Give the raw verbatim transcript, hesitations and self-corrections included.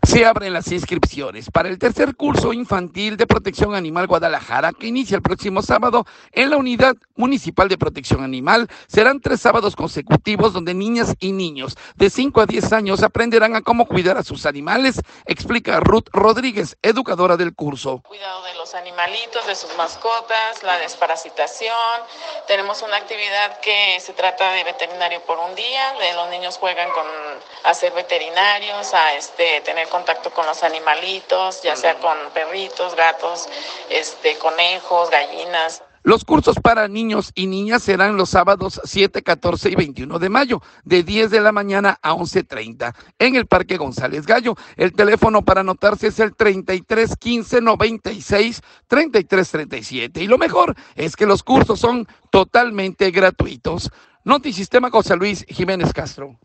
Se abren las inscripciones para el tercer curso infantil de Protección Animal Guadalajara, que inicia el próximo sábado en la Unidad Municipal de Protección Animal. Serán tres sábados consecutivos donde niñas y niños de cinco a diez años aprenderán a cómo cuidar a sus animales, explica Ruth Rodríguez, educadora del curso. Cuidado de los animalitos, de sus mascotas, la desparasitación. Tenemos una actividad que se trata de veterinario por un día, de los niños juegan con a ser veterinarios, a este tener contacto con los animalitos, ya sea con perritos, gatos, este, conejos, gallinas. Los cursos para niños y niñas serán los sábados siete, catorce y veintiuno de mayo, de diez de la mañana a once treinta, en el Parque González Gallo. El teléfono para anotarse es el treinta y tres quince noventa y seis treinta y tres treinta y siete. Y lo mejor es que los cursos son totalmente gratuitos. Notisistema José Luis Jiménez Castro.